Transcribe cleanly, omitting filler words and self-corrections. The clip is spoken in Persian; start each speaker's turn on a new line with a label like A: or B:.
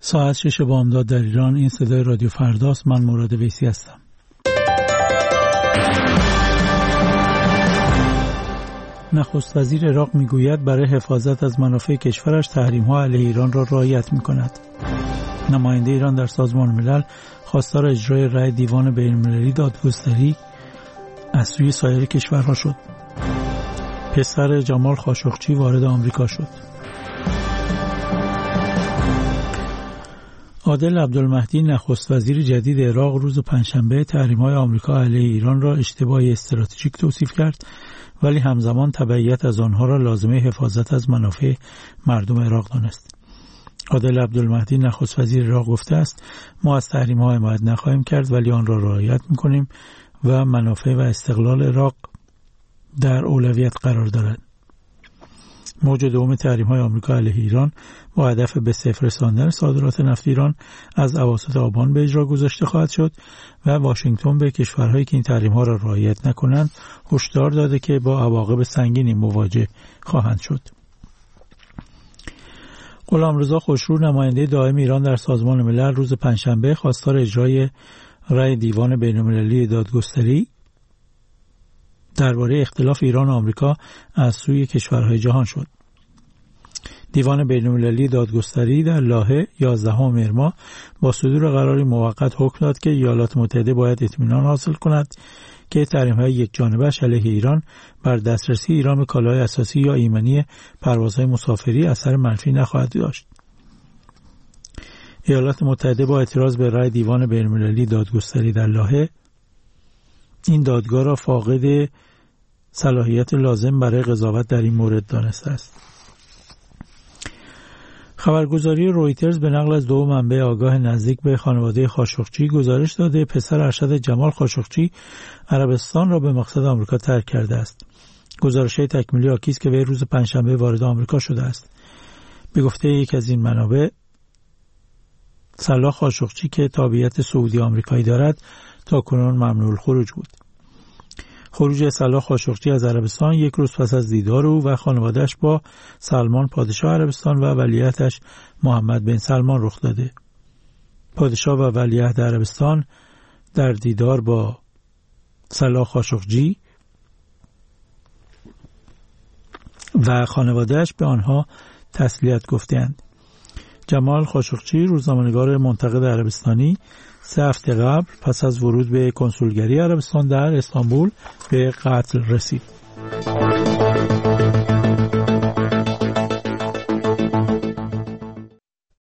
A: ساعت 6 بامداد در ایران. این صدای رادیو فرداست. من مراد ویسی هستم. نخست وزیر عراق میگوید برای حفاظت از منافع کشورش تحریم‌ها علیه ایران را رعایت می‌کند. نماینده ایران در سازمان ملل خواستار اجرای رأی دیوان بین‌المللی دادگستری از سوی سایر کشورها شد. پسر جمال خاشقچی وارد آمریکا شد. عادل عبدالمهدی نخست وزیر جدید عراق روز پنجشنبه تحریم‌های آمریکا علیه ایران را اشتباهی استراتژیک توصیف کرد، ولی همزمان تبعیت از آنها را لازمه حفاظت از منافع مردم عراق دانست. عادل عبدالمهدی نخست وزیر عراق گفته است ما از تحریم‌ها حمایت نخواهیم کرد، ولی آن را رعایت می‌کنیم و منافع و استقلال عراق در اولویت قرار دارد. موج دوم تحریم‌های آمریکا علیه ایران با هدف به صفر رساندن صادرات نفت ایران از اواسط آبان به اجرا گذاشته خواهد شد و واشنگتن به کشورهایی که این تحریم‌ها را رعایت نکنند هشدار داده که با عواقب سنگینی مواجه خواهند شد. غلامرضا خوشرو نماینده دائم ایران در سازمان ملل روز پنجشنبه خواستار اجرای رأی دیوان بین‌المللی دادگستری درباره اختلاف ایران و آمریکا از سوی کشورهای جهان شد. دیوان بین‌المللی دادگستری در لاهه 11 مهر ماه با صدور قراری موقت حکم داد که ایالات متحده باید اطمینان حاصل کند که تحریم‌های یکجانبه علیه ایران بر دسترسی ایران به کالاهای اساسی یا ایمنی پروازهای مسافری اثر منفی نخواهد داشت. ایالات متحده با اعتراض به رأی دیوان بین‌المللی دادگستری در لاهه این دادگاه را فاقد صلاحیت لازم برای قضاوت در این مورد دانسته است. خبرگزاری رویترز به نقل از دو منبع آگاه نزدیک به خانواده خاشقچی گزارش داده پسر ارشد جمال خاشقچی عربستان را به مقصد آمریکا ترک کرده است. گزارش تکمیلی حاکی است که وی روز پنجشنبه وارد آمریکا شده است. به گفته یک از این منابع، صلاح خاشقچی که تابعیت سعودی آمریکایی دارد تا کنون ممنوع الخروج بود. خروج صلاح خاشقچی از عربستان یک روز پس از دیدار او و خانواده‌اش با سلمان پادشاه عربستان و ولیعهدش محمد بن سلمان رخ داده. پادشاه و ولیعهد عربستان در دیدار با صلاح خاشقچی و خانواده‌اش به آنها تسلیت گفتند. جمال خاشقچی روزنامه‌نگار منتقد عربستانی 3 هفته قبل پس از ورود به کنسولگری عربستان در استانبول به قتل رسید.